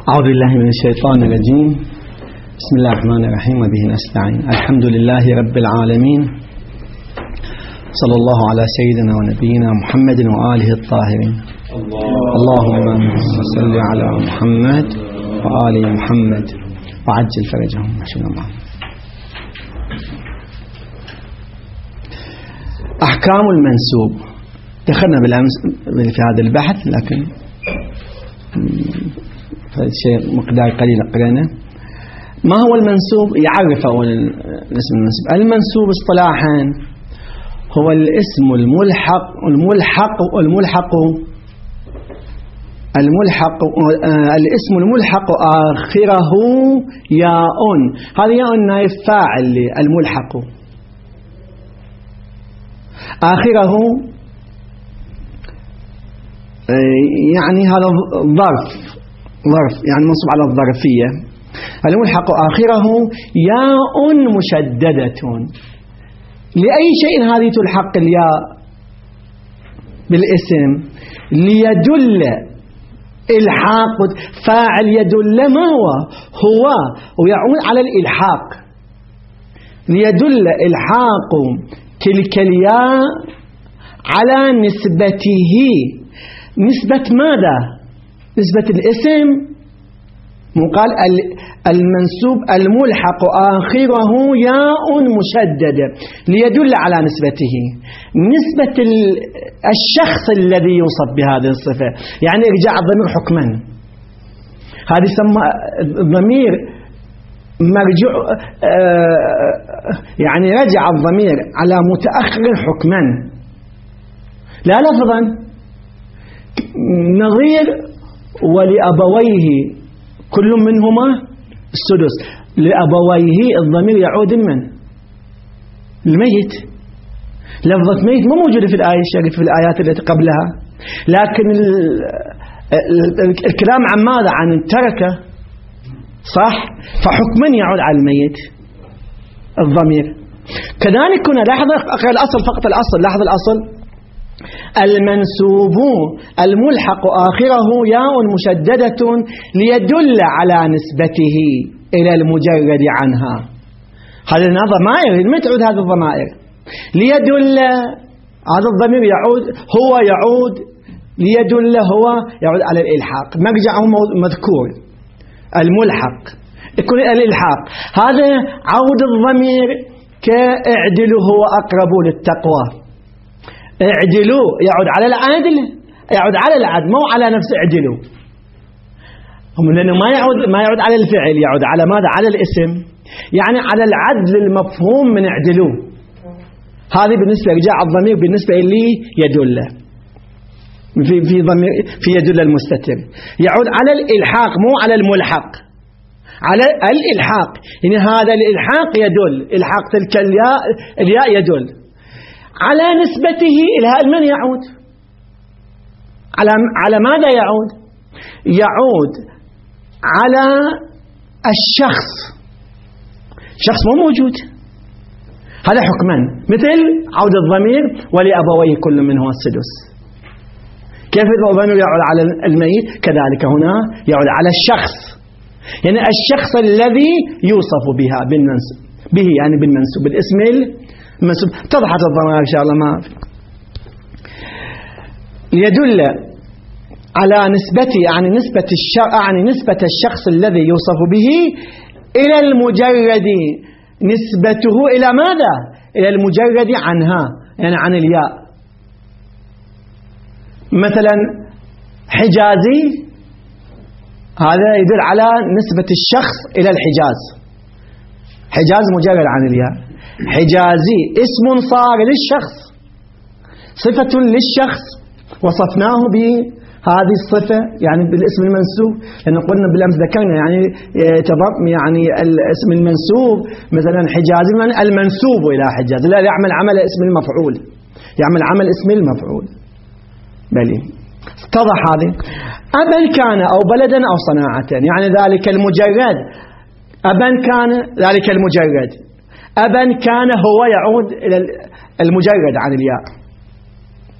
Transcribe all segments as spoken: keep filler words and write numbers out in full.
أعوذ بالله من الشيطان الرجيم. بسم الله الرحمن الرحيم وبه نستعين. الحمد لله رب العالمين، صلى الله على سيدنا ونبينا محمد وآله الطاهرين. اللهم صل على محمد وآل محمد وعجل فرجهم ما شاء الله. أحكام المنسوب دخلنا بالأمس في هذا البحث، لكن شيء مقدار قليل قرينا. ما هو المنسوب؟ يعرف أول الاسم المنسوب. المنسوب اصطلاحا هو الاسم الملحق الملحق الملحق الملحق الاسم الملحق آخره ياء. هذا ياء نائب فاعل الملحق، آخره يعني هذا ظرف ظرف يعني منصوب على الظرفية. الملحق آخره ياء مشددة. لأي شيء هذه تلحق الياء بالاسم؟ ليدل إلحاق فاعل، يدل ما هو هو ويعود على الإلحاق، ليدل إلحاق تلك الياء على نسبته. نسبة ماذا؟ نسبة الاسم. مقال المنسوب الملحق آخره ياء مشددة ليدل على نسبته، نسبة الشخص الذي يوصف بهذه الصفة. يعني إرجاع الضمير حكما، هذا يسمى الضمير مرجع، يعني رجع الضمير على متأخر حكما لا لفظا. نظير ولأبويه كل منهما السدس. لأبويه الضمير يعود من؟ الميت. لفظة ميت ما موجودة في الآية الشريفة، في الآيات التي قبلها، لكن الكلام عن ماذا؟ عن التركة، صح؟ فحكما يعود على الميت الضمير. كذلك هنا لحظة أقرأ الأصل فقط، الأصل لحظة الأصل. المنسوب الملحق آخره ياء مشددة ليدل على نسبته إلى المجرد عنها. هذا الضمائر ما تعود، هذه الضمائر ليدل، هذا الضمير يعود هو يعود ليدل هو يعود على الإلحاق، مرجعه مذكور الملحق يكون الإلحاق. هذا عود الضمير كاعدل هو أقرب للتقوى. اعدلوا يعود على العدل، يعود على العدل مو على نفس اعدلوا، لأنه ما يعود ما يعود على الفعل، يعود على ماذا؟ على الاسم، يعني على العدل المفهوم من اعدلوا. هذه بالنسبة لرجاع الضمير بالنسبة لي يدل في في ضمير في يدل المستتر، يعود على الإلحاق مو على الملحق، على الإلحاق. يعني هذا الإلحاق يدل، إلحاق تلك الياء الياء يدل على نسبته إلى من يعود؟ على على ماذا يعود؟ يعود على الشخص، شخص مو موجود. هذا حكما، مثل عود الضمير ولأبويه كل منهما السدس. كيف الضمير يعود على الميت؟ كذلك هنا يعود على الشخص، يعني الشخص الذي يوصف بها بالمنسوب به، يعني بالمنسوب بالاسم المنسوب. اتضحت الضمائر إن شاء الله. ما يدل على نسبته، يعني نسبة الشخص، يعني نسبة الشخص الذي يوصف به إلى المجرد، نسبته إلى ماذا؟ إلى المجرد عنها، يعني عن الياء. مثلا حجازي، هذا يدل على نسبة الشخص إلى الحجاز. حجاز مجرد عن الياء. حجازي اسم صار للشخص، صفة للشخص وصفناه بهذه الصفة، يعني بالاسم المنسوب. لأن قلنا بالأمس ذكرنا يعني تضم يعني الاسم المنسوب مثلا حجازي يعني المنسوب إلى حجاز، لا يعمل عمل اسم المفعول، يعمل عمل اسم المفعول. بلي اتضح هذه. أبا كان أو بلدا أو صناعة، يعني ذلك المجرد. أبا كان ذلك المجرد، أبا كان هو يعود إلى المجرد عن الياء.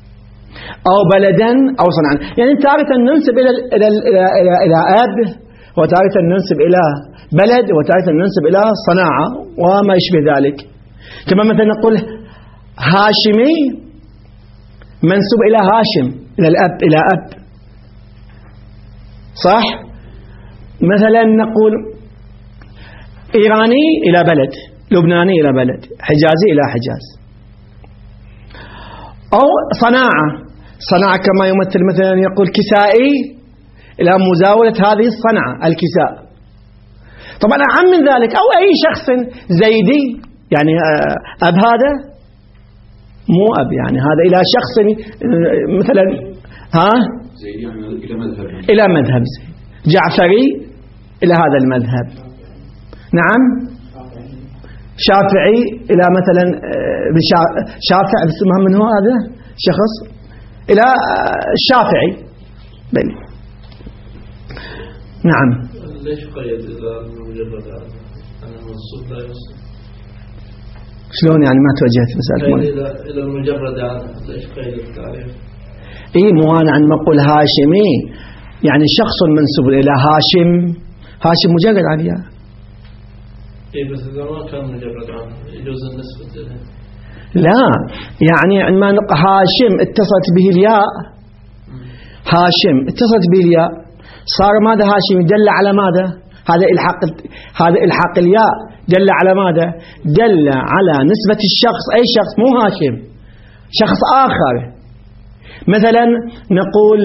أو بلدا أو صنعا. يعني تارة ننسب إلى إلى إلى إلى, إلى أب وتارة ننسب إلى بلد، وتارة ننسب إلى صناعة وما يشبه ذلك. كما مثلا نقول هاشمي منسوب إلى هاشم، إلى الأب، إلى أب، صح؟ مثلا نقول إيراني إلى بلد، لبناني إلى بلد، حجازي إلى حجاز. أو صناعة، صناعة كما يمثل مثلا يقول كسائي إلى مزاولة هذه الصنعة، الكساء. طبعا أعم من ذلك، أو أي شخص زيدي، يعني أب هذا مو أب، يعني هذا إلى شخص مثلا ها زيدي إلى مذهب، إلى مذهب زيد. جعفري إلى هذا المذهب، نعم. شافعي إلى مثلا شافع، من هو هذا شخص إلى الشافعي، بني. نعم. ليش قيد إلى مجرد أنا منصوب لا يصل؟ شلون يعني ما توجهت مسألة إلى إلى المجرد يعني ليش قيد التعريف؟ إيه مو أنا عن ما أقول هاشمي يعني شخص منسوب إلى هاشم، هاشم مجرد عليها. إيه بس إذا ما كان مجرد عنه يجوز النسبة إليه. لا يعني عندما نقول هاشم اتصلت به الياء، هاشم اتصلت به الياء، صار ماذا هاشم؟ دل على ماذا؟ هذا الحاق، هذا الحاق الياء دل على ماذا؟ دل على نسبة الشخص، أي شخص، مو هاشم، شخص آخر. مثلا نقول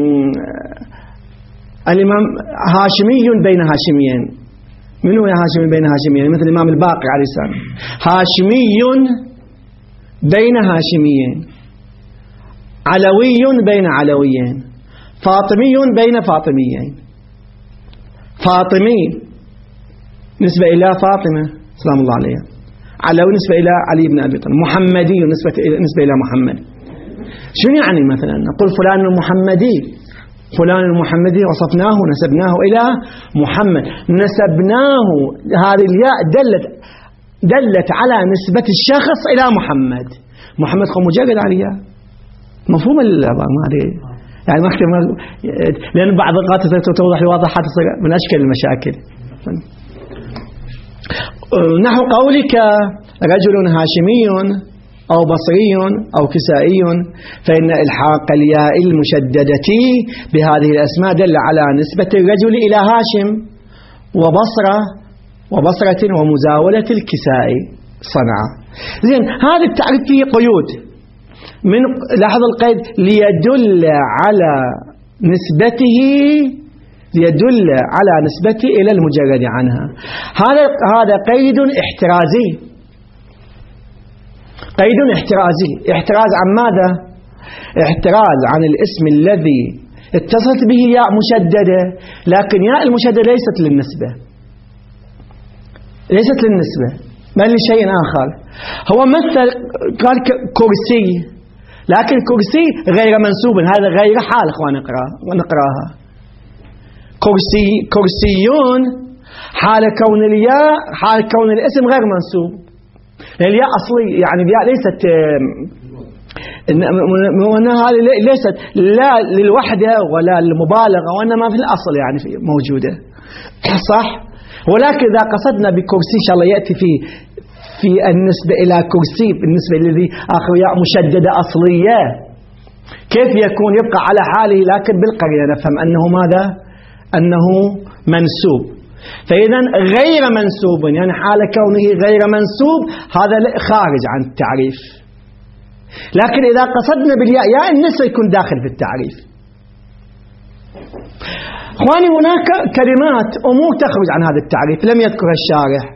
الإمام هاشمي بين هاشميين، من هو هاشمي بين هاشميين؟ مثل الإمام الباقر عليه السلام، هاشمي بين هاشميين، علوي بين علويين، فاطمي بين فاطميين. فاطمي نسبة إلى فاطمة سلام الله عليها، علوي نسبة إلى علي بن أبي طالب، محمدي نسبة نسبة إلى محمد. شنو يعني مثلا نقول فلان المحمدي، فلان المحمدي وصفناه نسبناه إلى محمد، نسبناه، هذه الياء دلت دلت على نسبة الشخص إلى محمد. محمد خو مجرد عليها، مفهوم العبارة ما أدري يعني ما أكتب، لأن بعض الأوقات توضح الواضحات من أشكال المشاكل. نحو قولك رجل هاشمي أو بصري أو كسائي، فإن إلحاق الياء المشددة بهذه الأسماء دل على نسبة الرجل إلى هاشم وبصرة وبصرة ومزاولة الكساء صنعاء. زين، هذا التعريف فيه قيود، من لاحظ القيد ليدل على نسبته، ليدل على نسبته إلى المجرد عنها. هذا هذا قيد احترازي، قيد احترازي. احتراز عن ماذا؟ احتراز عن الاسم الذي اتصلت به ياء مشددة، لكن ياء المشددة ليست للنسبة، ليست للنسبة بل لشيء آخر. هو مثل قال كرسي، لكن كرسي غير منسوب، هذا غير حال. اخوان نقرأ ونقراها. كرسي كرسيون حال كون الياء، حال كون الاسم غير منسوب. الياء أصلي، يعني الياء ليست هذه ليست لا للوحدة ولا للمبالغة، وإنما في الأصل يعني موجودة، صح؟ ولكن إذا قصدنا بكرسي إن شاء الله يأتي في في النسبة إلى كرسي بالنسبة الذي آخر ياء مشددة أصلية، كيف يكون يبقى على حاله لكن بالقرينة نفهم أنه ماذا؟ أنه منسوب. فإذا غير منسوب يعني حال كونه غير منسوب هذا خارج عن التعريف. لكن إذا قصدنا بالياء ياء النسبة يكون داخل في التعريف. اخواني، هناك كلمات امور تخرج عن هذا التعريف لم يذكرها الشارح،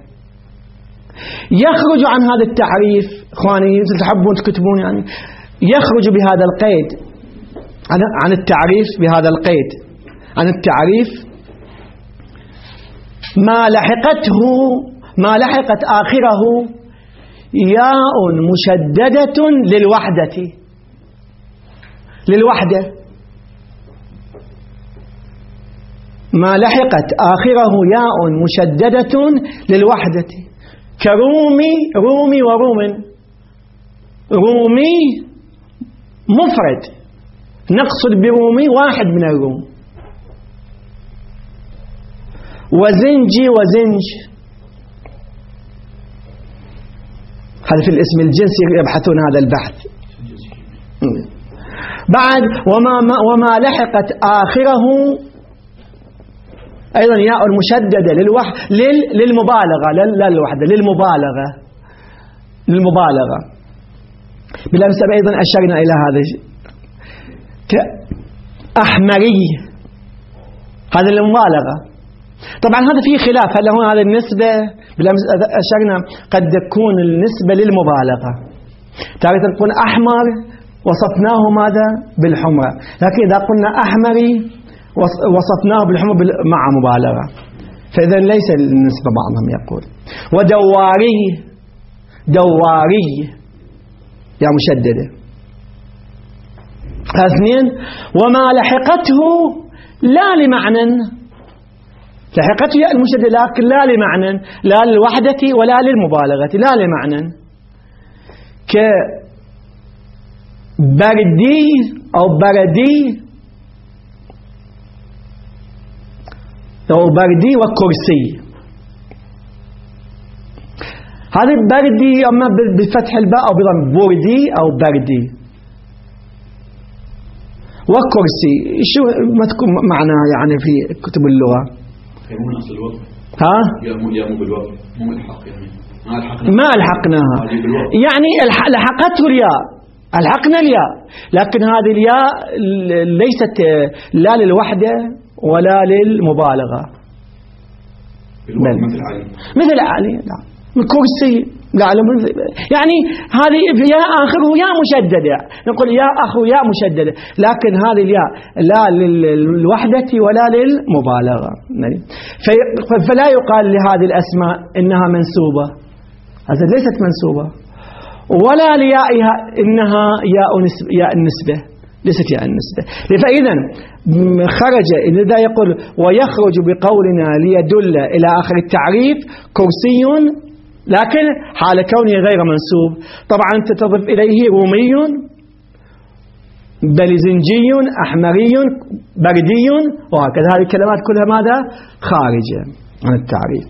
يخرج عن هذا التعريف. اخواني تحبون تكتبون، يعني يخرج بهذا القيد عن عن التعريف، بهذا القيد عن التعريف ما لحقته ما لحقت آخره ياء مشددة للوحدة، للوحدة ما لحقت آخره ياء مشددة للوحدة، كرومي، رومي وروم. رومي مفرد، نقصد برومي واحد من الروم، وزنجي وزنج، هذا في الاسم الجنسي يبحثون هذا البحث. بعد وما وما لحقت آخره أيضا ياء مشددة للوح لل للمبالغة لا للوحدة للمبالغة للمبالغة بالأمس أيضا أشرنا إلى هذا كأحمري، هذا المبالغة. طبعا هذا فيه خلاف، هل هو هذا النسبة بالأمس أشرنا قد تكون النسبة للمبالغة، تارة تكون أحمر وصفناه ماذا بالحمرة، لكن إذا قلنا أحمري وصفناه بالحمر مع مبالغة، فإذا ليس النسبة. بعضهم يقول ودواري، دواري يا مشددة. اثنين وما لحقته لا لمعنى، لحقته يا المشددة لكن لا لمعنى، لا للوحدة ولا للمبالغة، لا لمعنى، كبردي أو بردي أو بردي وكرسي. هذا بردي أما بفتح الباء أو بضم بردي أو بردي وكرسي. شو ما تكون معناها يعني في كتب اللغة؟ يمون أصل الوقت. ها؟ يمون يمون بالوقت مو الحق يعني ما الحقنا ما الحقناها يعني لحقته الياء، الحقنا الياء، لكن هذه الياء ليست لا للوحدة ولا للمبالغة. مثل علي مثل علي لا من كرسي لا يعني هذه يا آخره يا مشددة، نقول يا أخو يا مشددة، لكن هذه الياء لا للوحدة ولا للمبالغة، فلا يقال لهذه الأسماء إنها منسوبة، هذا ليست منسوبة، ولا ليائها إنها ياء ياء النسبة، ليست ياء النسبة. فإذا خرج إذا يقول ويخرج بقولنا ليدل إلى آخر التعريف كرسي، لكن حال كونه غير منسوب. طبعا تضف إليه رومي بلزنجي أحمري بردي وهكذا، هذه الكلمات كلها ماذا؟ خارجة عن التعريف.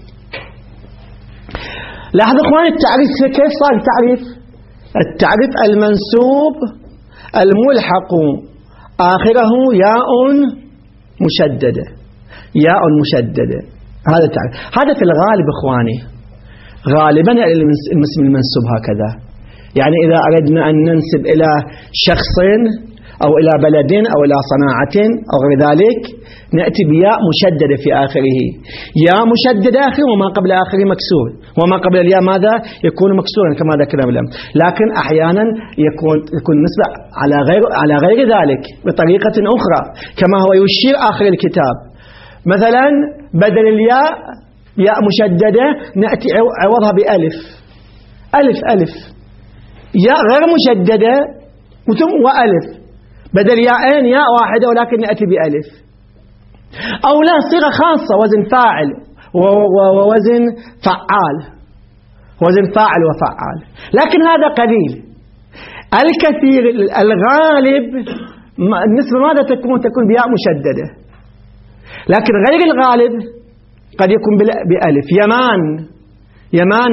لاحظوا اخوان التعريف كيف صار التعريف؟ التعريف المنسوب الملحق آخره ياء مشددة، ياء مشددة، هذا التعريف. هذا في الغالب اخواني غالبا الاسم المنسوب هكذا، يعني إذا أردنا أن ننسب إلى شخص أو إلى بلد أو إلى صناعة أو غير ذلك نأتي بياء مشددة في آخره، ياء مشددة آخره وما قبل آخره مكسور، وما قبل الياء ماذا؟ يكون مكسورا كما ذكرنا بالله. لكن أحيانا يكون يكون نسبة على غير على غير ذلك بطريقة أخرى، كما هو يشير آخر الكتاب. مثلا بدل الياء ياء مشددة نأتي عوضها بألف، ألف ألف، ياء غير مشددة وثم وألف، بدل ياءين ياء واحدة ولكن نأتي بألف. أو لا صيغة خاصة وزن فاعل ووزن فعال، وزن فاعل وفعال، لكن هذا قليل. الكثير الغالب النسبة ماذا تكون؟ تكون بياء مشددة، لكن غير الغالب قد يكون بألف. يمان يمان،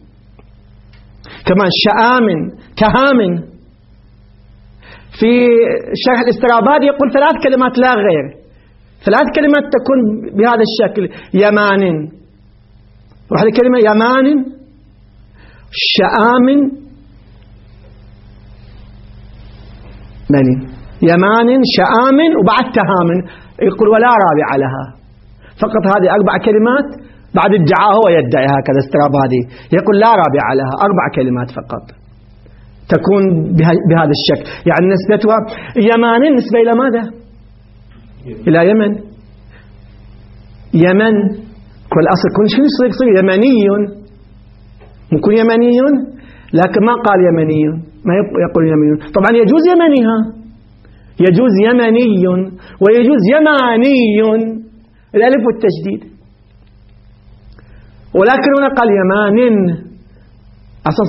كمان شآم كهام. في شرح الاسترابادي يقول ثلاث كلمات لا غير، ثلاث كلمات تكون بهذا الشكل يمان، وهذه كلمة يمان شآم بني يمان شآم وبعد تهام، يقول ولا رابع لها، فقط هذه أربع كلمات بعد ادعاء هو يدعي هكذا استرابادي، يقول لا رابع لها، أربع كلمات فقط تكون بهذا الشكل، يعني نسبتها يمان نسبة إلى ماذا؟ إلى يمن. يمن كل أصل كل شيء يصير يصير يمني، ممكن يمني لكن ما قال يمني، ما يقول يمني. طبعا يجوز يمنيها، يجوز يمني ويجوز يماني، الألف والتشديد، ولكن هنا قال يمان، أصلا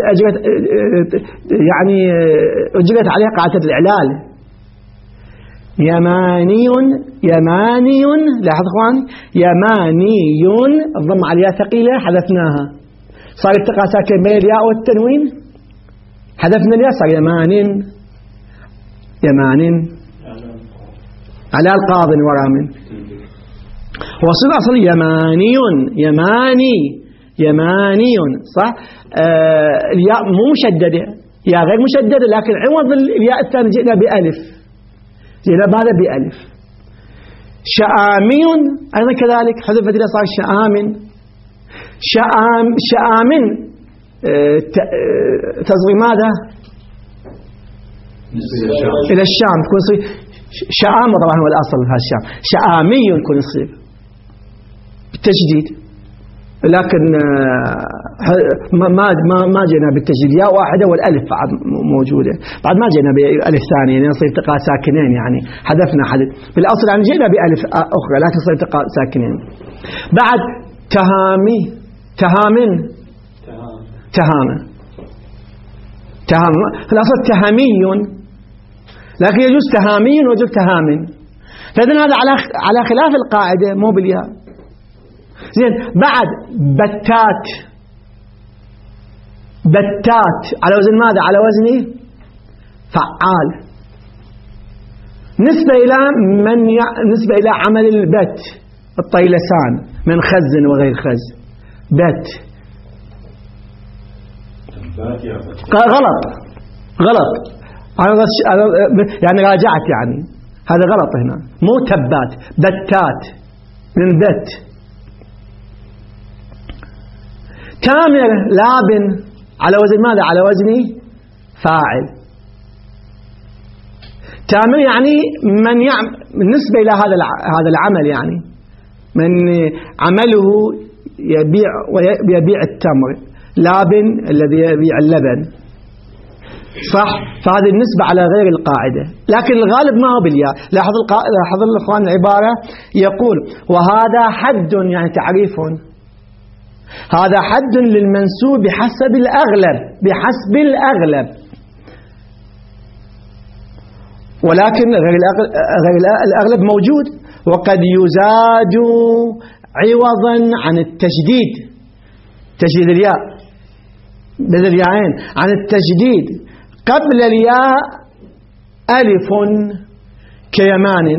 أجرت يعني أجرت عليها قاعدة الإعلال، يماني يماني لاحظ اخواني يماني الضم على الياء ثقيلة حذفناها صار التقاء ساكن بين الياء والتنوين حذفنا الياء صار يمان يمان على القاض ورا من وصل أصل يماني يماني يماني صح آه الياء مو مشددة يا غير مشددة لكن عوض الياء الثاني جئنا بألف جئنا بهذا بألف شآمي أيضا كذلك حذفت الياء صار شآمن شآم شآمن آه تصغي ماذا إلى الشام تكون صير شآم طبعا هو الأصل هذا الشام شآمي يكون يصير بالتجديد لكن ما ما ما جينا بالتجديد ياء واحدة والألف بعد موجودة بعد ما جينا بألف ثانية يعني نصير التقاء ساكنين يعني حذفنا حذف بالأصل يعني جينا بألف أخرى لكن صير التقاء ساكنين بعد تهامي تهامن تهامن تهامن في الأصل تهامي لكن يجوز تهامي ويجوز تهامن فإذن هذا على على خلاف القاعدة مو بالياء زين بعد بتات بتات على وزن ماذا على وزن فعال نسبة إلى من ي... نسبة إلى عمل البت الطيلسان من خز وغير خز بت غلط غلط يعني راجعت يعني هذا غلط هنا مو تبات بتات من بت تامر لابن على وزن ماذا على وزن فاعل تامر يعني من يعمل بالنسبة إلى هذا هذا العمل يعني من عمله يبيع ويبيع التمر لابن الذي يبيع اللبن صح فهذه النسبة على غير القاعدة لكن الغالب ما هو بالياء لاحظ القا... لاحظ الإخوان العبارة يقول وهذا حد يعني تعريف هذا حد للمنسوب بحسب الأغلب بحسب الأغلب ولكن غير الأغلب, غير الأغلب موجود وقد يزاد عوضا عن التشديد تشديد الياء بدل الياءين عن التشديد قبل الياء ألف كيمان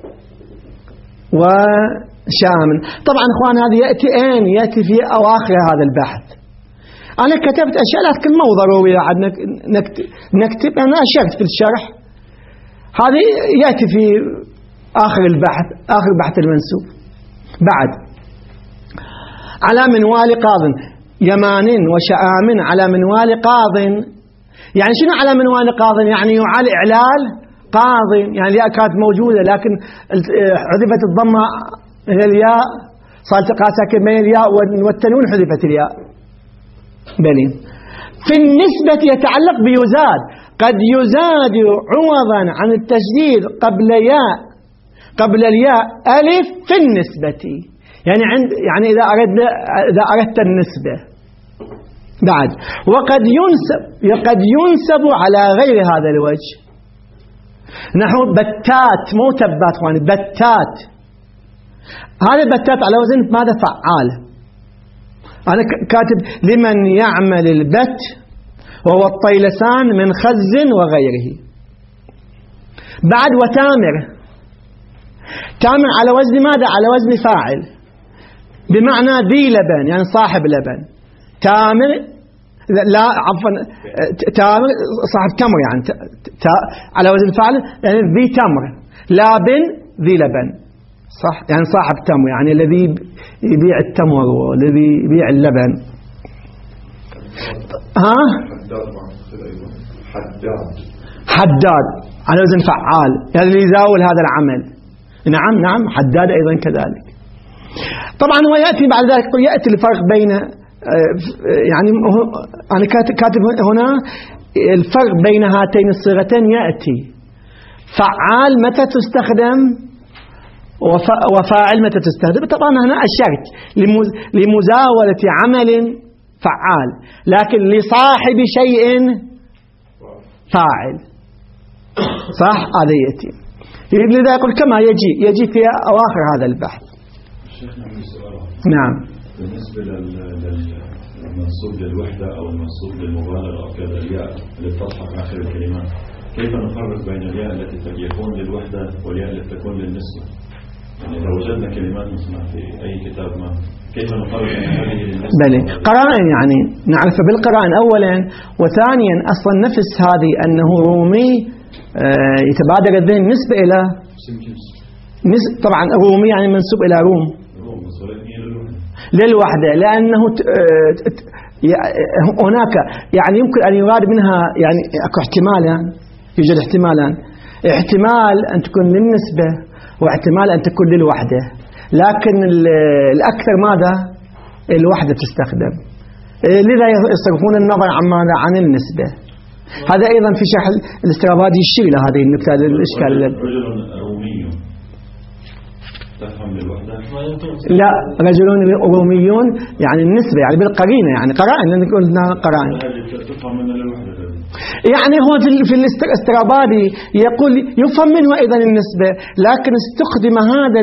وشام طبعا اخوان هذه يأتي اين يأتي في أواخر هذا البحث أنا كتبت أشياء لكن مو ضروري عاد نكتب, نكتب أنا أشرت في الشرح هذه يأتي في آخر البحث آخر بحث المنسوب بعد على منوال قاض يمان وشآم على منوال قاض يعني شنو على منوال قاض يعني يعال إعلال قاض يعني الياء كانت موجودة لكن حذفت الضمة إلى الياء صار التقاء ساكن بين الياء والتنوين حذفت الياء بلين في النسبة يتعلق بيزاد قد يزاد عوضا عن التشديد قبل ياء قبل الياء ألف في النسبة يعني عند يعني إذا أردت إذا أردت النسبة بعد وقد ينسب قد ينسب على غير هذا الوجه نحو بتات مو تبات يعني بتات هذا بتات على وزن ماذا فعال أنا كاتب لمن يعمل البت وهو الطيلسان من خز وغيره بعد وتامر تامر على وزن ماذا على وزن فاعل بمعنى ذي لبن يعني صاحب لبن تامر لا عفوا تامر صاحب تمر يعني تا على وزن فاعل يعني ذي تمر لابن ذي لبن صح يعني صاحب تمر يعني الذي يبيع التمر والذي يبيع اللبن ها حداد حداد على وزن فعال يعني اللي يزاول هذا العمل نعم نعم حداد أيضا كذلك طبعا هو يأتي بعد ذلك يأتي الفرق بين يعني أنا كاتب هنا الفرق بين هاتين الصيغتين يأتي فعال متى تستخدم وفاعل متى تستخدم طبعا هنا الشرط لمزاولة عمل فعال لكن لصاحب شيء فاعل صح هذا يأتي لذا يقول كما يجي يجي في أواخر هذا البحث. شيخنا عندي سؤال. نعم. بالنسبة للمنصوب للوحدة أو المنصوب للمبالغة أو كذا الياء اللي تضحك آخر الكلمات، كيف نفرق بين الياء التي يكون للوحدة والياء التي تكون للنسبة؟ يعني لو وجدنا كلمات مثلا في أي كتاب ما، كيف نفرق بين هذه للنسبة؟ بلى قرائن، يعني نعرف بالقرائن أولا، وثانيا أصلا نفس هذه أنه رومي يتبادر الذهن نسبة إلى نسبة، طبعا رومي يعني منسوب إلى روم للوحدة، لأنه هناك يعني يمكن أن يراد منها يعني أكو احتمالان، يوجد احتمالان، احتمال أن تكون للنسبة واحتمال أن تكون للوحدة، لكن الأكثر ماذا؟ الوحدة تستخدم، لذا يصرفون النظر عن ماذا؟ عن النسبة. هذا أيضا في شرح الاسترابادي يشير إلى هذه النكتة الإشكال. رجل رومي تفهم للوحدة؟ لا، رجلون روميون يعني النسبة، يعني بالقرينة، يعني قرائن، لأن قلنا قرائن. تفهم منه للوحدة يعني هو في الاسترابادي يقول يفهم منه أيضا النسبة، لكن استخدم هذا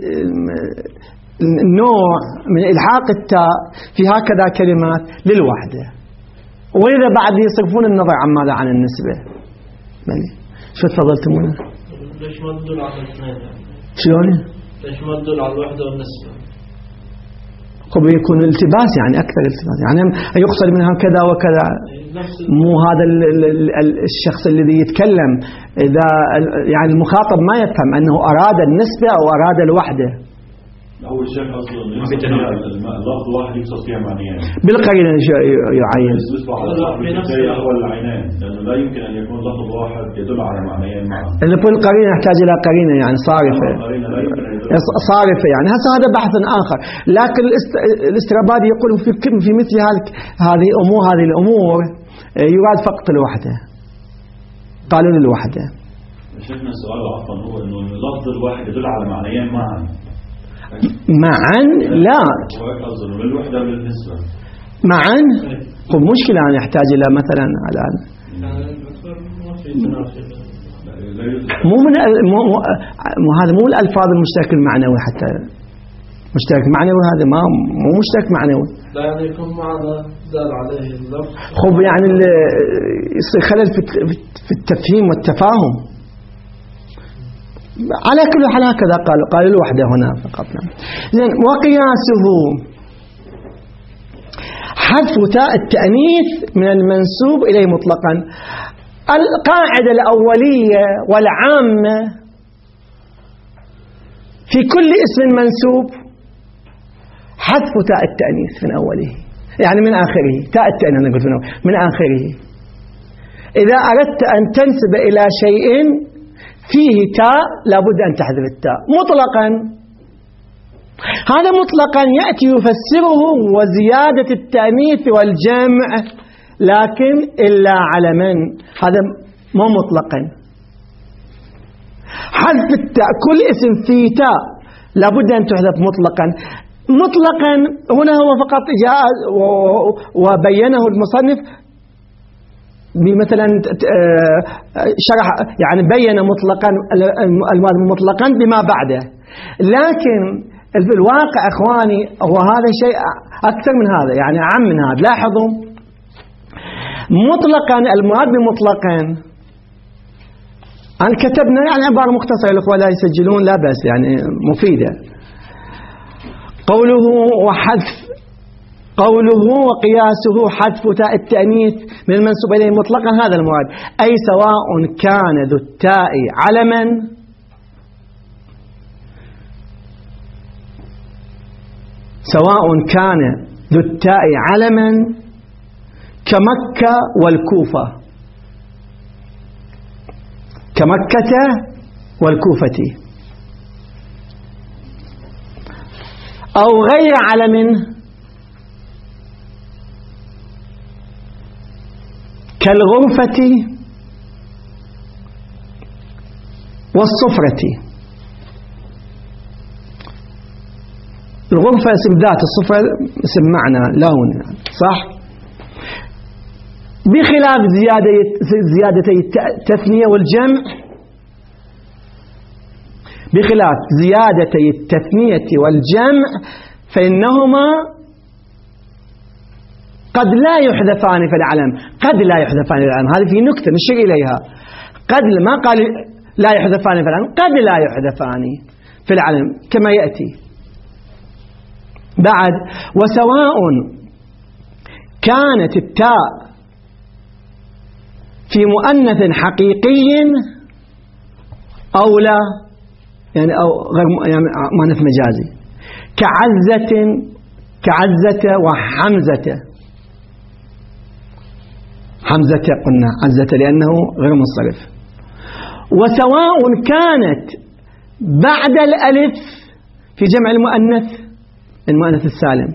النوع من إلحاق التاء في هكذا كلمات للوحدة، وإذا بعد يصرفون النظر عن ماذا؟ عن النسبة. مالي شو تفضلتمونه؟ ليش ما تدل على الاثنين؟ شلون؟ ليش ما تدل على الوحدة والنسبة؟ قبل يكون التباس، يعني أكثر التباس، يعني يقصد منها كذا وكذا، مو هذا الشخص الذي يتكلم، إذا يعني المخاطب ما يفهم أنه أراد النسبة أو أراد الوحدة. أول شيء أصلا اللفظ واحد يقصد فيها معنيين بالقرينة يعين. هو العينين، لأنه لا يمكن أن يكون لفظ واحد يدل على معنيين معا. نقول القرينة يحتاج إلى قرينة يعني صارفة، صارفة يعني هذا هذا بحث آخر. لكن الاسترابادي يقول في في مثل هذه الأمور هذه الأمور يراد فقط الوحدة، قالوا للوحدة. شفنا السؤال عفوا هو إنه اللفظ الواحد يدل على معنيين معا. معا لا للوحدة بالنسبة معا طب مشكلة أن يحتاج إلى مثلا الآن مو من مو هذا مو الألفاظ المشترك المعنوي، حتى مشترك معنوي هذا ما مو مشترك معنوي، لا يعني يكون معنى دال عليه اللفظ. خب يعني يصير خلل في التفهيم والتفاهم. على كل حال هكذا قال قال الوحدة هنا فقط. زين، وقياسه حذف تاء التأنيث من المنسوب إليه مطلقا. القاعدة الأولية والعامة في كل اسم منسوب حذف تاء التأنيث من أوله، يعني من آخره، تاء التأنيث نقول من آخره. إذا أردت أن تنسب إلى شيء فيه تاء لابد أن تحذف التاء مطلقا. هذا مطلقا يأتي يفسره وزيادة التأنيث والجمع، لكن إلا على من؟ هذا مو مطلقا. حذف التاء كل اسم فيه تاء لابد أن تحذف مطلقا. مطلقا هنا هو فقط جاء وبينه المصنف بمثلا شرح، يعني بين مطلقا الماضي مطلقا بما بعده، لكن في الواقع اخواني هو هذا شيء اكثر من هذا، يعني اعم من هذا. لاحظوا مطلقا المراد بمطلقا أن كتبنا يعني عبارة مختصرة، الأخوة لا يسجلون لا بأس، يعني مفيدة. قوله وحذف قوله وقياسه حذف تاء التأنيث من المنسوب إليه مطلقا، هذا المراد، أي سواء كان ذو التاء علما سواء كان ذو التاء علما كمكة والكوفة، كمكة والكوفة، أو غير علم كالغرفة والصفرة. الغرفة اسم ذات، الصفرة اسم معنى لون، صح؟ بخلاف زيادة زيادتي التثنية والجمع بخلاف زيادتي التثنية والجمع فإنهما قد لا يحذفان في العلم. قد لا يحذفان في العلم، هذه في نكتة نشير إليها. قد ما قال لا يحذفان في العلم، قد لا يحذفان في العلم كما يأتي بعد. وسواء كانت التاء في مؤنث حقيقي أو لا، يعني أو غير يعني مؤنث مجازي، كعزة كعزة وحمزة. حمزة قلنا عزة لأنه غير منصرف. وسواء كانت بعد الألف في جمع المؤنث المؤنث السالم،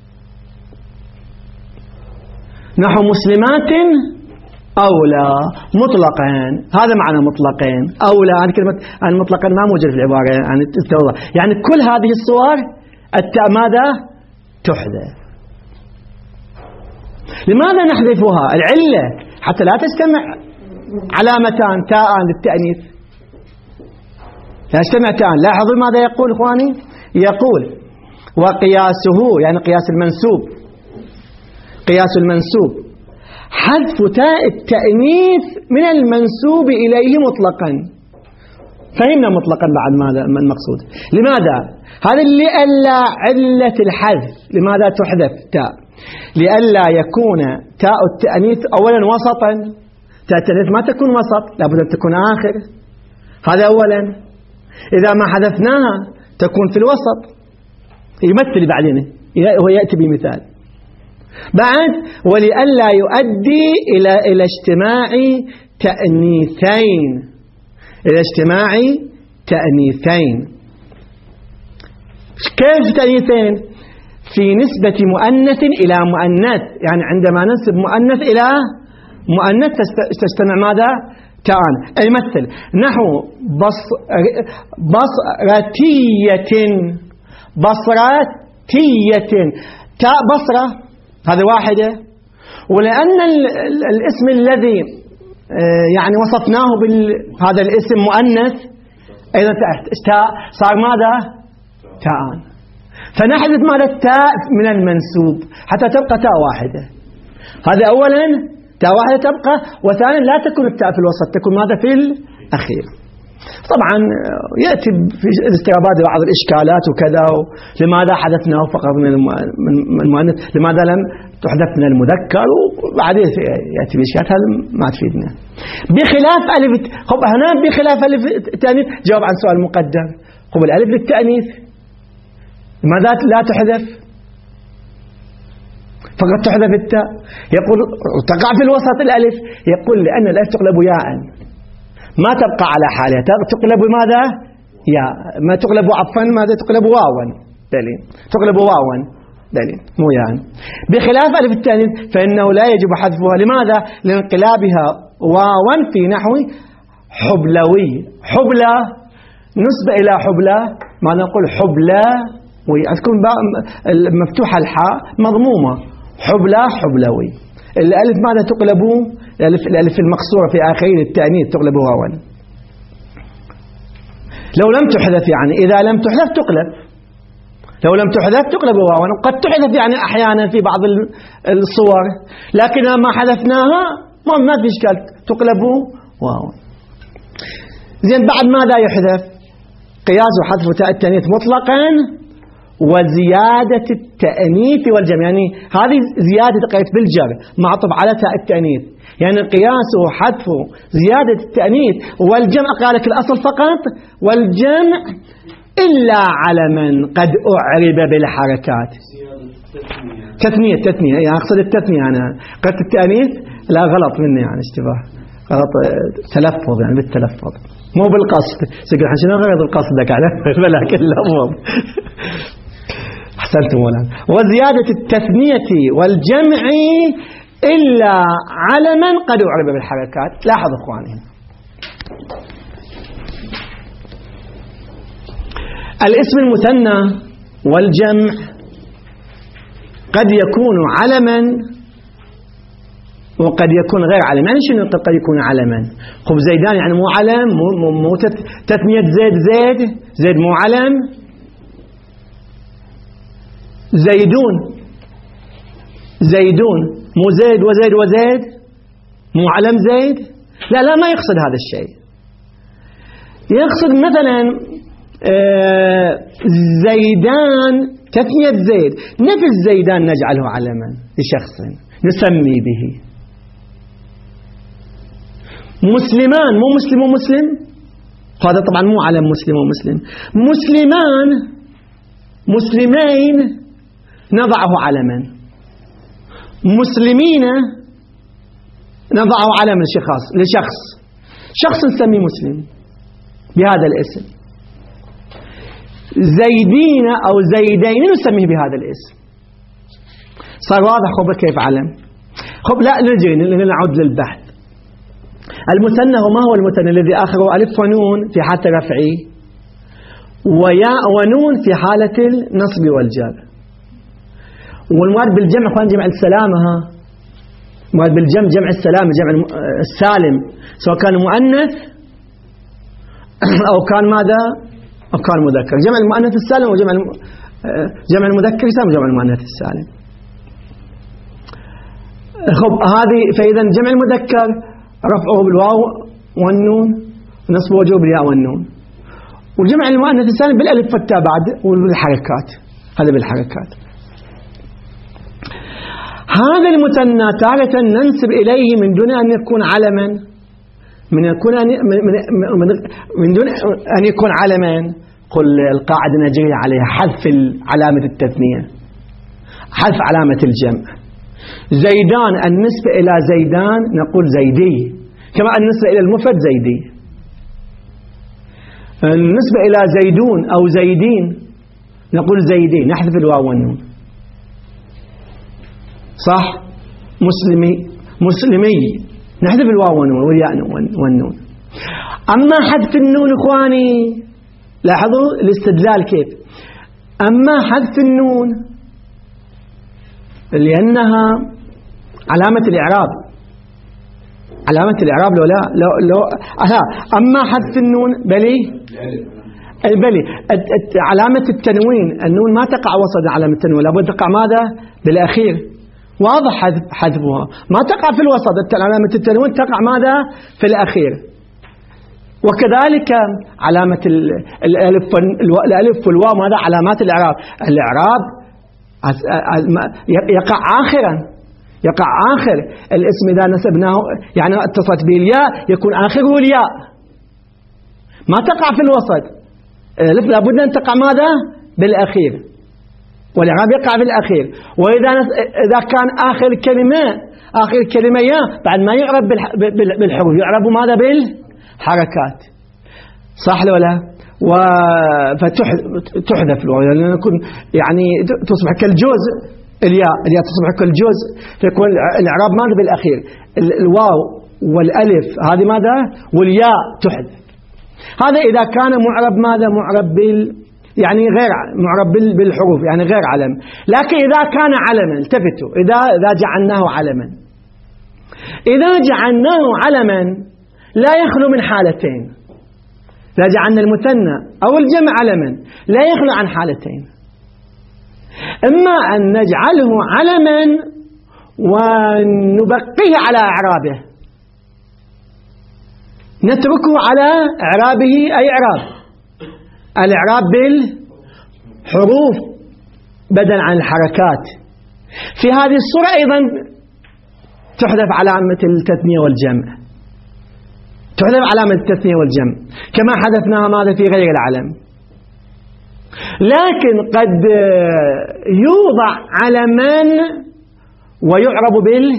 نحو مسلمات أو لا مطلقين. هذا معنى مطلقين أو لا. يعني كلمة المطلقين ما موجود في العبارة، يعني تستوضح. يعني كل هذه الصور التاء ماذا تحذف. لماذا نحذفها؟ العلة حتى لا تجتمع علامتان تاء للتأنيث، لا تجتمع تاء. لاحظوا ماذا يقول إخواني، يقول وقياسه يعني قياس المنسوب، قياس المنسوب حذف تاء التأنيث من المنسوب إليه مطلقا. فهمنا مطلقا بعد ماذا المقصود. لماذا؟ هذا لئلا علة الحذف. لماذا تحذف تاء؟ لئلا يكون تاء التأنيث أولا وسطا. تاء التأنيث ما تكون وسط، لابد أن تكون آخر. هذا أولا. إذا ما حذفناها تكون في الوسط. يمثل بعدين، هو يأتي بمثال بعد. ولئلا يؤدي إلى إلى اجتماع تأنيثين، إلى اجتماع تأنيثين. كيف تأنيثين؟ في نسبة مؤنث إلى مؤنث، يعني عندما ننسب مؤنث إلى مؤنث تجتمع ماذا؟ تاءان. المثل نحو بصر بصرتية، بصرتية تاء بصرة هذا واحدة. ولأن الاسم الذي يعني وصفناه بهذا الاسم مؤنث أيضا تاء، صار ماذا؟ تاءان. فنحذف ماذا؟ التاء من المنسوب حتى تبقى تاء واحدة. هذا أولا تاء واحدة تبقى. وثانيا لا تكون التاء في الوسط، تكون ماذا؟ في الأخير. طبعا يأتي في الاسترابات بعض الإشكالات وكذا، لماذا حذفناه فقط من المؤنث، لماذا لم تحذف من المذكر، وبعدين يأتي بإشكالات. هذا ما تفيدنا. بخلاف ألف خب هنا بخلاف ألف التأنيث جواب عن سؤال مقدم. خب الألف للتأنيث لماذا لا تحذف؟ فقط تحذف التاء. يقول تقع في الوسط الألف. يقول لأن الألف تقلب ياء، ما تبقى على حالها، تقلب ماذا؟ يا ما تقلب عفوا ماذا؟ تقلب واوا. دليل تقلب واوا دليل مو يعني. بخلاف ألف التأنيث فإنه لا يجب حذفها. لماذا؟ لانقلابها واوا في نحو حبلوي. حبلى نسبة إلى حبلى، ما نقول حبلى وتكون مفتوحة الحاء مضمومة. حبلى حبلوي. الألف ماذا تقلبه؟ الألف, الألف المقصورة في آخرين التأنيث تقلب واوا. لو لم تحذف يعني إذا لم تحذف تقلب، لو لم تحذف تقلب واوا. قد تحذف يعني أحيانا في بعض الصور، لكن ما حذفناها ما في إشكال تقلب واوا. زين بعد ماذا يحذف؟ قياس وحذف تاء التأنيث مطلقا وزيادة التأنيث والجمع. يعني هذه زيادة قيد بالجر معطوف على تاء التأنيث، يعني القياس وحذف زيادة التأنيث والجمع قال لك الأصل فقط والجمع إلا على من قد أعرب بالحركات. تثنية تثنية يعني أقصد التثنية. أنا قلت التأنيث لا غلط مني يعني اشتباه غلط تلفظ يعني بالتلفظ مو بالقصد. سيقول حين شنو غير القصد لك على ولكن اللفظ. أحسنتم مولانا. وزيادة التثنية والجمع إلا على من قد أعرب بالحركات. لاحظوا إخواني الاسم المثنى والجمع قد يكون علما وقد يكون غير علم. يعني شنو قد يكون علما؟ خب زيدان يعني مو علم، مو, مو, مو تثنية زيد زيد زيد مو علم. زيدون زيدون مو زيد وزيد وزيد مو علم زيد. لا لا ما يقصد هذا الشيء. يقصد مثلا زيدان تثنية زيد، نفس زيدان نجعله علما لشخص نسمي به. مسلمان مو مسلم ومسلم، هذا طبعا مو علم مسلم ومسلم. مسلمان مسلمين نضعه علما. مسلمين نضعه علما لشخص لشخص شخص نسميه مسلم بهذا الاسم. زيدين أو زيدين نسميه بهذا الاسم. صار واضح خب كيف علم؟ خب لا نجي نعود للبحث. المثنى هو ما هو المثنى؟ الذي آخره ألف ونون في حالة رفعي وياء ونون في حالة النصب والجر. والمراد بالجمع اخوان جمع السلامة. ها المراد بالجمع جمع السلامة، جمع السالم، سواء كان مؤنث أو كان ماذا أو كان مذكر. جمع المؤنث السالم وجمع جمع المذكر يسمى جمع المؤنث السالم. خب هذه فإذا جمع المذكر رفعه بالواو والنون، نصبه وجوب بالياء والنون. وجمع المؤنث السالم بالالف والتاء بعد وبالحركات. هذا بالحركات. هذا المثنى تارة ننسب إليه من دون أن يكون علما، من يكون أن من, من, من دون أن يكون علما. قل القاعدة نجري عليها حذف علامة التثنية، حذف علامة الجمع. زيدان النسبة إلى زيدان نقول زيدي، كما النسبة إلى المفرد زيدي. النسبة إلى زيدون أو زيدين نقول زيدي، نحذف الواو والنون. صح؟ مسلمي مسلمي نحذف الواو والنون والياء والنون. أما حذف النون إخواني لاحظوا الاستدلال كيف. أما حذف النون لأنها علامة الإعراب، علامة الإعراب لو لا لو لو أها أما حذف النون بلي بلي علامة التنوين، النون ما تقع وسط علامة التنوين، لابد تقع ماذا؟ بالأخير. واضح حذفها، ما تقع في الوسط. علامة التنوين تقع ماذا؟ في الأخير. وكذلك علامة الألف الألف والواو ماذا؟ علامات الإعراب. الإعراب يقع آخرا، يقع آخر الاسم إذا نسبناه يعني اتصلت به الياء يكون آخره الياء، ما تقع في الوسط. الألف لابد أن تقع ماذا؟ بالأخير، والإعراب يقع بالأخير. وإذا إذا كان آخر الكلمة آخر الكلمة يا بعد ما يعرب بالحروف، يعرب ماذا؟ بالحركات. صح ولا؟ فتحذف الواو يعني يكون يعني تصبح كالجزء الياء، الياء تصبح كالجزء، فيكون الإعراب ماذا؟ بالأخير. الواو والألف هذه ماذا؟ والياء تحذف. هذا إذا كان معرب ماذا؟ معرب بال يعني غير معرب بالحروف يعني غير علم. لكن إذا كان علما، التفتوا، إذا إذا جعلناه علما، إذا جعلناه علما لا يخلو من حالتين. إذا جعلنا المثنى أو الجمع علما لا يخلو عن حالتين. إما أن نجعله علما ونبقيه على إعرابه، نتركه على إعرابه، أي إعراب الإعراب بالحروف بدلا عن الحركات. في هذه الصورة أيضا تحذف علامة التثنية والجمع، تحذف علامة التثنية والجمع كما حذفناها ماذا في غير العلم. لكن قد يوضع علما ويعرب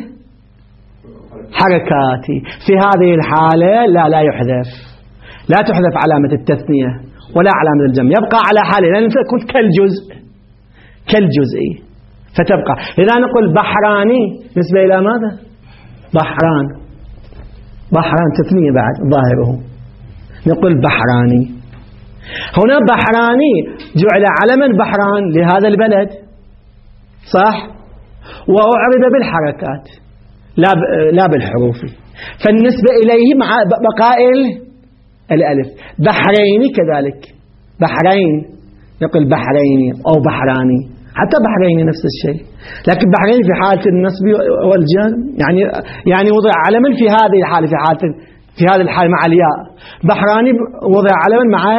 بالحركات. في هذه الحالة لا لا يحذف، لا تحذف علامة التثنية ولا علامة الجمع، يبقى على حاله لأن تكون كالجزء كالجزء فتبقى. إذا نقول بحراني نسبة إلى ماذا؟ بحران، بحران تثنية بعد ظاهره، نقول بحراني. هنا بحراني جعل علما بحران لهذا البلد، صح؟ وأعرب بالحركات لا لا بالحروف، فالنسبة إليه مع بقاء الألف. بحريني كذلك، بحرين نقول بحريني أو بحراني، حتى بحريني نفس الشيء، لكن بحرين في حالة النصب والجر يعني يعني وضع علما في هذه الحالة، في حالة في هذه الحالة مع الياء. بحراني وضع علما مع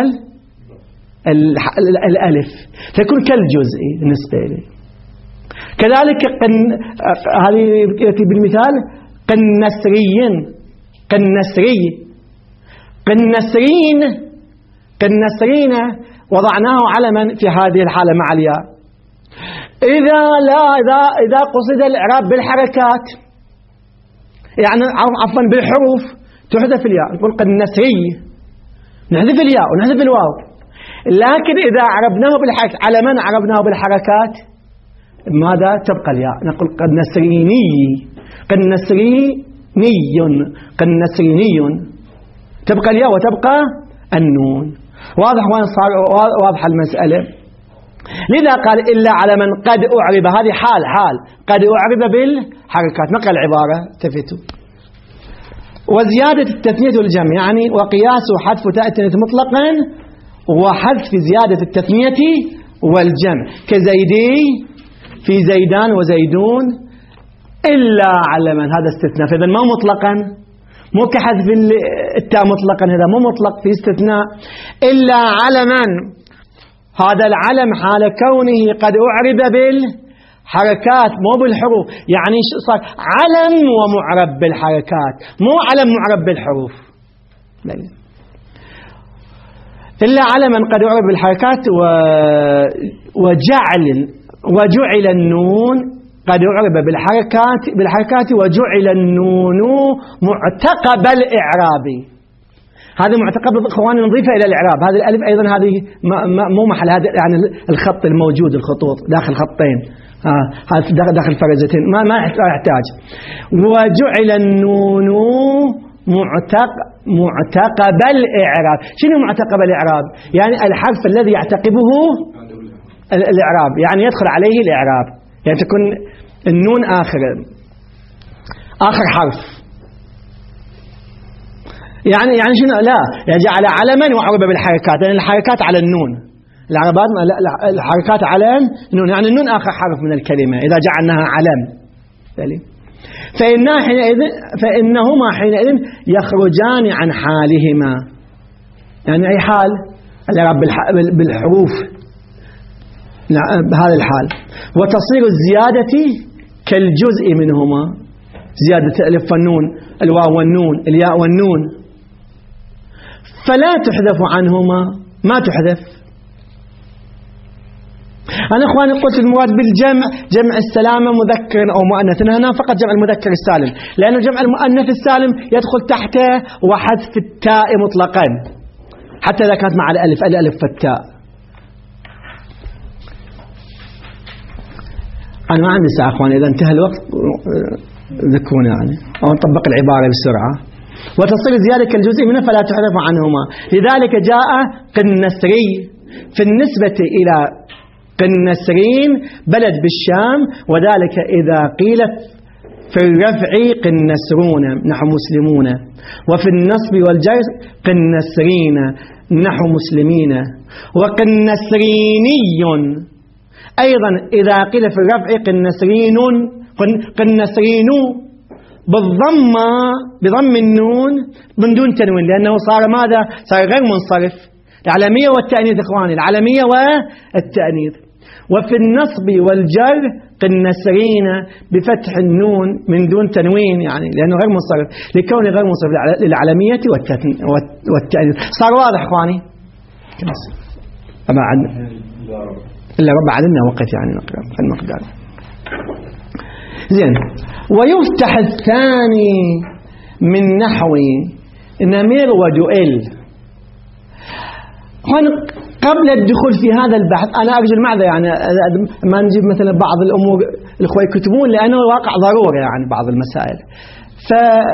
الألف، فيكون كالجزء بالنسبة إليه. كذلك قن هذه يأتي بالمثال قنسريين، قنسري قنسرين قنسرين وضعناه علما في هذه الحالة مع الياء. إذا لا إذا إذا قصد الإعراب بالحركات، يعني عفوا بالحروف، تحذف الياء، نقول قنسري، نحذف الياء ونحذف الواو. لكن إذا عربناه بالحركات، على من عربناه بالحركات ماذا؟ تبقى الياء، نقول قنسريني، قنسريني، قنسريني، تبقى الياء وتبقى النون. واضح وين صار واضحة المسألة؟ لذا قال إلا على من قد أعرب، هذه حال حال قد أعرب بالحركات. نقل العبارة تفتوا. وزيادة التثنية والجمع، يعني وقياس حذف تاء التثنية مطلقا وحذف زيادة التثنية والجمع، كزيدي في زيدان وزيدون، إلا على من، هذا استثناء، فإذا ما مطلقا، مو كحذف التاء مطلقا، هذا مو مطلق في استثناء. إلا على من، هذا العلم حال كونه قد أعرب بالحركات مو بالحروف، يعني صار علم ومعرب بالحركات، مو علم معرب بالحروف. إلا على من قد أعرب بالحركات وجعل وجعل النون قد أعرب بالحركات بالحركات وجعل النون معتقب الإعراب. هذا معتقب إخواني نضيفه إلى الإعراب. هذا الألف أيضا هذه مو محل، هذا يعني الخط الموجود، الخطوط داخل خطين، هذا داخل فرزتين، ما ما يحتاج. وجعل النون معتق معتقب الإعراب. شنو معتقب الإعراب؟ يعني الحرف الذي يعتقبه الإعراب، يعني يدخل عليه الإعراب، يعني تكون النون آخر آخر حرف. يعني يعني شنو؟ لا يعني جعل علما وعرب بالحركات، لأن يعني الحركات على النون، العربات الحركات على النون، يعني النون آخر حرف من الكلمة إذا جعلناها علم. فإنها حينئذ فإنهما حينئذ يخرجان عن حالهما، يعني أي حال؟ الإعراب بالحروف بهذا الحال. وتصير الزيادة كالجزء منهما، زيادة الألف والنون، الواو والنون، الياء والنون، فلا تحذف عنهما، ما تحذف. أنا أخواني قلت المراد بالجمع جمع السلامة مذكر أو مؤنث، هنا فقط جمع المذكر السالم، لأنه جمع المؤنث السالم يدخل تحته وحذف التاء مطلقا، حتى إذا كانت مع الألف، الألف والتاء. أنا ما عندي ساعة أخواني، إذا انتهى الوقت ذكرونا يعني، أو نطبق العبارة بسرعة. وتصير زيادة كالجزء منه فلا تحذف عنهما. لذلك جاء قنسري في النسبة إلى قنسرين بلد بالشام، وذلك إذا قيل في الرفع قنسرون نحو مسلمون، وفي النصب والجر قنسرين نحو مسلمين. وقنسريني أيضا إذا قيل في الرفع قنسرين قنسرين بالضمة بضم النون من دون تنوين، لأنه صار ماذا؟ صار غير منصرف. العلمية والتأنيث إخواني، العلمية والتأنيث. وفي النصب والجر قنسرين بفتح النون من دون تنوين، يعني لأنه غير منصرف، لكونه غير منصرف للعلمية والتأنيث. صار واضح إخواني؟ أما عندنا إلا ربع عدنا وقت يعني نقرأ المقدار. زين. ويفتح الثاني من نحو نمير ودؤل. هون قبل الدخول في هذا البحث أنا أرجو المعذرة، يعني ما نجيب مثلا بعض الأمور الأخوة يكتبون، لأنه واقع ضروري يعني بعض المسائل،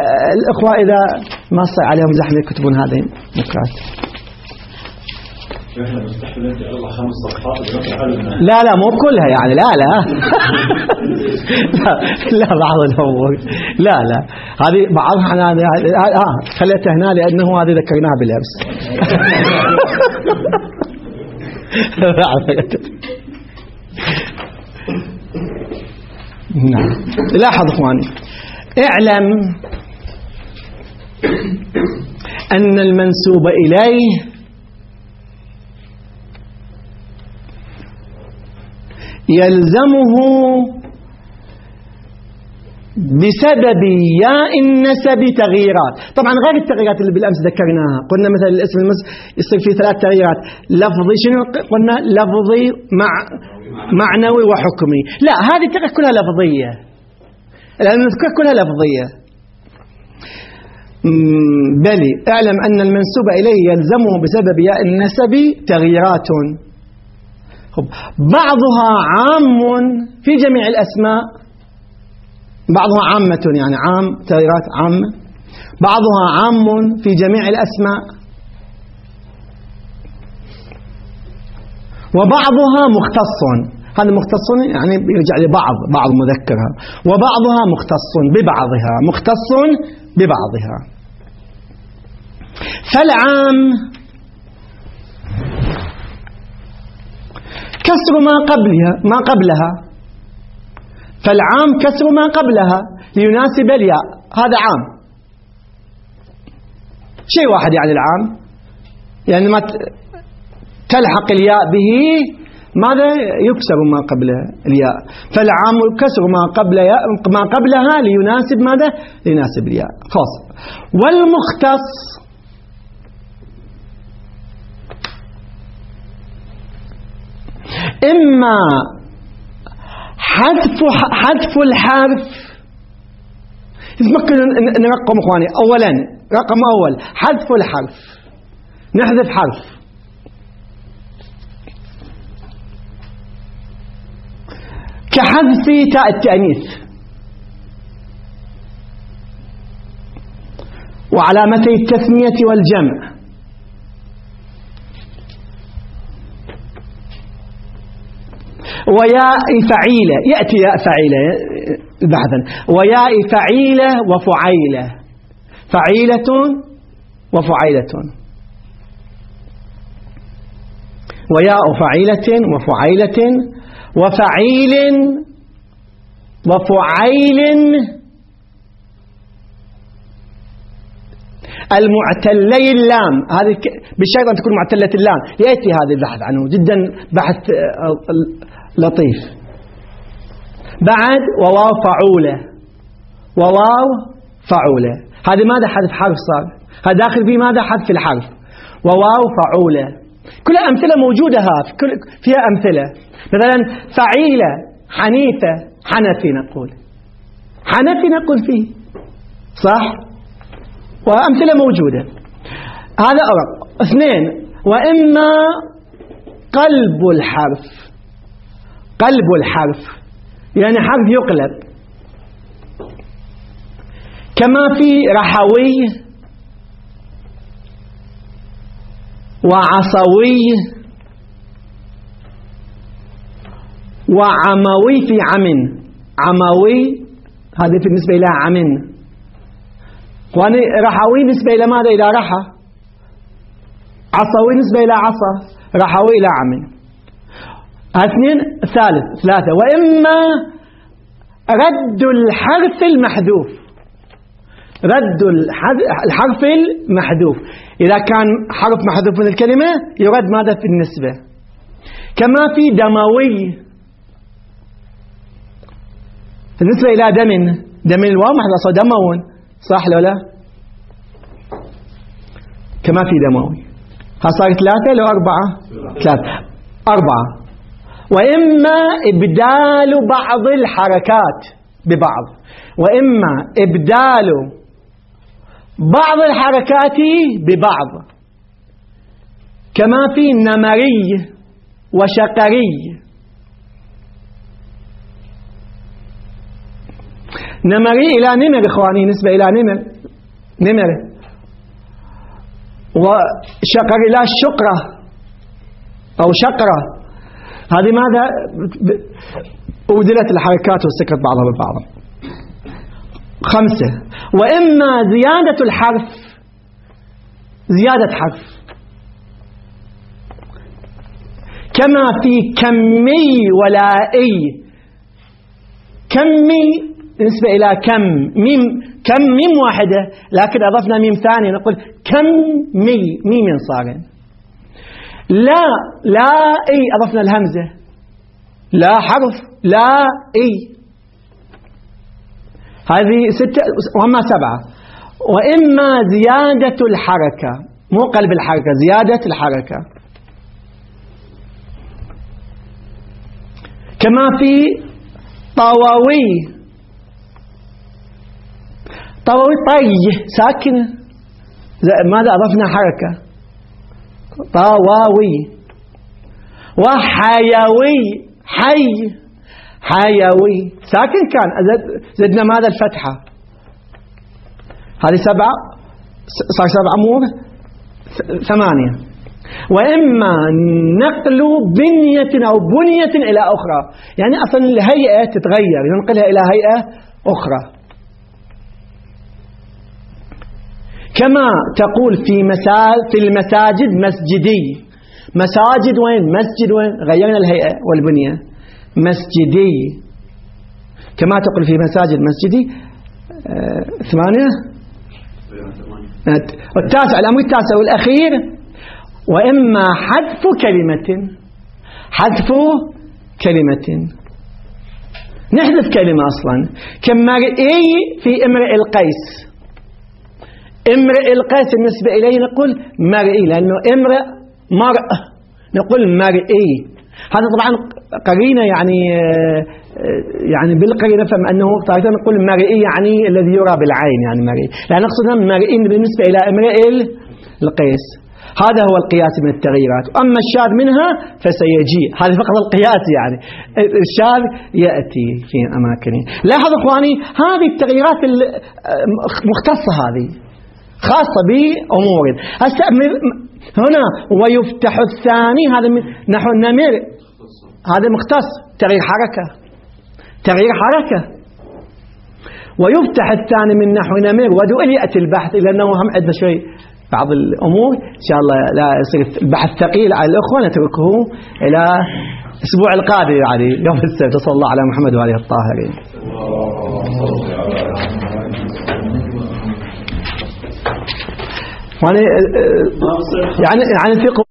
فالأخوة إذا ما صار عليهم زحمة يكتبون هذه النقاط. احنا مستحيل انت اربع خمس صفحات لا لا مو كلها يعني لا لا لا, لا بعض الامور لا لا هذه بعضها انا اه خليتها هنا لانه هذه ذكرناها بالامس. نعم لاحظ اخواني اعلم ان المنسوب اليه يلزمه بسبب ياء النسب تغييرات. طبعا غير التغييرات اللي بالأمس ذكرناها، قلنا مثلا الاسم المس يصير فيه ثلاث تغييرات، لفظي شنو قلنا؟ لفظي مع معنوي وحكمي. لا هذه التغييرات كلها لفظية، لأن نذكر كلها لفظية. بلي اعلم أن المنسوب إليه يلزمه بسبب ياء النسب تغييرات بعضها عام في جميع الأسماء، بعضها عامة يعني عام تغييرات عامة، بعضها عام في جميع الأسماء، وبعضها مختص. هذا مختص يعني يرجع لبعض بعض مذكرها، وبعضها مختص ببعضها مختص ببعضها. فالعام كسر ما قبلها ما قبلها فالعام كسر ما قبلها ليناسب الياء، هذا عام. شيء واحد يعني العام، يعني ما تلحق الياء به ماذا يكسر ما قبل الياء، فالعام كسر ما قبل ما قبلها ليناسب ماذا؟ ليناسب الياء خاص. والمختص إما حذف حذف الحرف. ممكن نرقم اخواني. اولا رقم اول حذف الحرف، نحذف حرف كحذف تاء التأنيث وعلامتي التثنية والجمع، وياء فعيلة، يأتي ياء فعيلة بحثا، وياء فعيلة وفعيلة، فعيلة وفعيلة، وياء فعيلة وفعيلة وفعيل وفعيل المعتلي اللام، هذه بالشرط أن تكون معتلة اللام، يأتي هذا البحث عنه جدا بحث لطيف. بعد وواو فعولة، وواو فعولة، هذه ماذا حذف حرف صار، هذا داخل فيه ماذا حذف الحرف، وواو فعولة. كلها أمثلة موجودة، ها كل فيها أمثلة. مثلا فعيلة حنيفة، حنفي نقول، حنفي نقول فيه صح، وأمثلة موجودة. هذا أول. اثنين وإما قلب الحرف، قلب الحرف يعني حرف يقلب، كما في رحوي وعصوي وعموي في عمن. عموي هذه بالنسبة إلى عمن، وأنا رحوي نسبة إلى ماذا؟ إلى رحى. عصوي نسبة إلى عصا. رحوي إلى عمن. اثنين. ثالث ثلاثة وإما رد الحرف المحذوف، رد الحرف المحذوف، إذا كان حرف محذوف من الكلمة يرد ماذا في النسبة، كما في دموي بالنسبة إلى دم، دم الواو محذوف دمون صح لو لا، كما في دموي. ها صار ثلاثة لو أربعة؟ ثلاثة أربعة. وإما إبدال بعض الحركات ببعض، وإما إبدال بعض الحركات ببعض، كما في نمري وشقري. نمري إلى نمر إخواني، نسبة إلى نمر، نمر. وشقر إلى الشقرة، أو شقرة، هذه ماذا أودلت الحركات وسكت بعضها بالبعض. خمسة، وإما زيادة الحرف، زيادة حرف كما في كمي ولائي. كمي بالنسبة إلى كم، ميم كم ميم واحدة، لكن أضفنا ميم ثانية نقول كم مي، ميم صار. لا لا إي أضفنا الهمزة، لا حرف لا إي. هذه ستة وهم سبعة. وإما زيادة الحركة، مو قلب الحركة، زيادة الحركة كما في طواوي. طواوي طي ساكنة، ماذا أضفنا حركة طواوي. وحيوي حي، حيوي ساكن كان، زدنا ماذا الفتحة. هذه سبعة، صار سبع أمور. ثمانية، وإما نقل بنية أو بنية إلى أخرى، يعني أصلا الهيئة تتغير ننقلها إلى هيئة أخرى. كما تقول في مساجد، في المساجد مسجدي. مساجد وين؟ مسجد وين؟ غيرنا الهيئة والبنية مسجدي. كما تقول في مساجد مسجدي. آه ثمانية. والتاسع، الأمر التاسع والأخير، وإما حذف كلمة، حذف كلمة، نحذف كلمة أصلا. كمرئي في امرئ القيس. امرئ القيس بالنسبة إليه نقول مرئي، لأنه امرئ مرء نقول مرئي. هذا طبعا قرينة، يعني يعني بالقرينة فهم أنه طبعا نقول مرئي يعني الذي يرى بالعين، يعني مرئي، لأن نقصدنا مرئي بالنسبة إلى امرئ القيس. هذا هو القياس من التغييرات. أما الشاذ منها فسيجي، هذا فقط القياس، يعني الشاذ يأتي في أماكنه. لاحظوا إخواني هذه التغييرات المختصة، هذه خاصة بأمور. هسه هنا ويفتح الثاني، هذا نحو النمر، هذا مختص، تغيير حركة، تغيير حركة. ويفتح الثاني من نحو نمر ودول يأتي البحث، لأنه هم عندنا شوي بعض الأمور إن شاء الله لا يصير البحث ثقيل على الأخوة، نتركه إلى الأسبوع القادم، يعني يوم السبت. صلى الله على محمد وآله الطاهرين. يعني يعني يعني